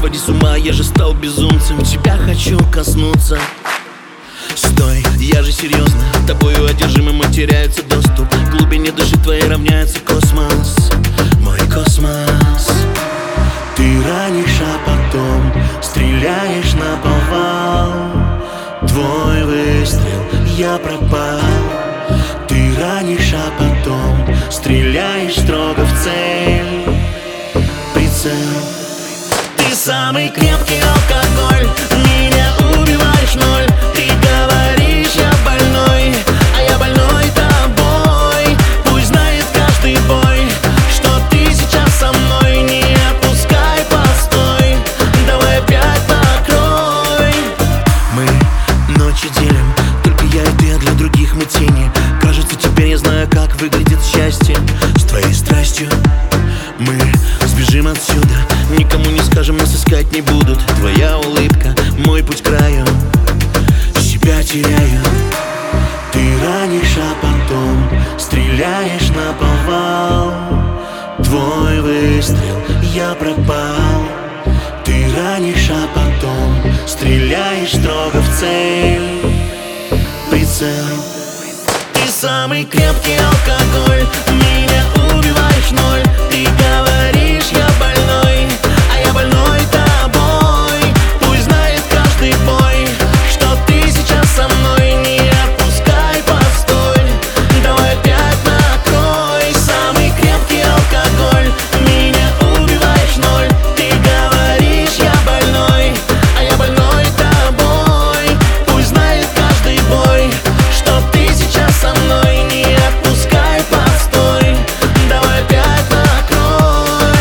сходи с ума, я же стал безумцем. Тебя хочу коснуться. Стой, я же серьезно, тобою одержимым теряется доступ. К глубине души твоей равняется космос, мой космос. Ты ранишь, а потом стреляешь наповал. Твой выстрел, я пропал. Ты ранишь, а потом стреляешь строго в цель. Прицел. Ты самый крепкий алкоголь, меня убиваешь ноль. Ты говоришь, я больной, а я больной тобой. Пусть знает каждый бой, что ты сейчас со мной. Не отпускай, постой, давай опять покрой. Мы ночи делим, только я и ты, а для других мы тени. Кажется, теперь я знаю, как выглядит счастье. С твоей страстью мы сбежим отсюда, никому не скажем, нас искать не будут. Твоя улыбка, мой путь к краю, себя теряю. Ты ранишь, а потом стреляешь наповал. Твой выстрел, я пропал. Ты ранишь, а потом стреляешь строго в цель. Прицел. Ты самый крепкий алкоголь, меня убиваешь ноль. Ты говоришь, я больной, а я больной тобой. Пусть знает каждый бой, что ты сейчас со мной. Не отпускай, постой, давай опять накрой. Самый крепкий алкоголь, меня убиваешь ноль. Ты говоришь, я больной, а я больной тобой. Пусть знает каждый бой, что ты сейчас со мной. Не отпускай, постой, давай опять накрой.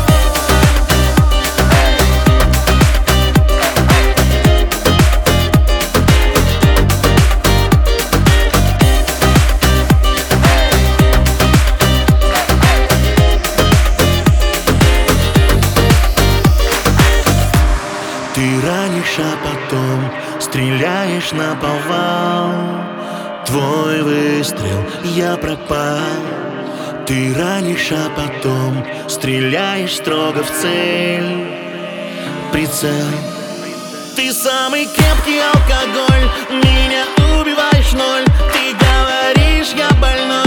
Ты ранишь, а потом стреляешь наповал. Твой выстрел, я пропал. Ты ранишь, а потом стреляешь строго в цель. Прицел. Ты самый крепкий алкоголь, меня убиваешь ноль. Ты говоришь, я больной,